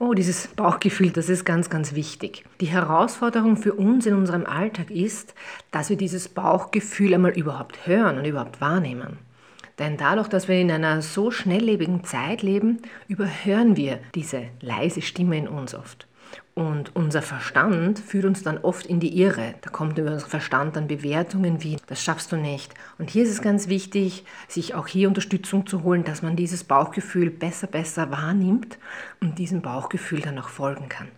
Oh, dieses Bauchgefühl, das ist ganz, ganz wichtig. Die Herausforderung für uns in unserem Alltag ist, dass wir dieses Bauchgefühl einmal überhaupt hören und überhaupt wahrnehmen. Denn dadurch, dass wir in einer so schnelllebigen Zeit leben, überhören wir diese leise Stimme in uns oft. Und unser Verstand führt uns dann oft in die Irre. Da kommt über unseren Verstand dann Bewertungen wie, das schaffst du nicht. Und hier ist es ganz wichtig, sich auch hier Unterstützung zu holen, dass man dieses Bauchgefühl besser wahrnimmt und diesem Bauchgefühl dann auch folgen kann.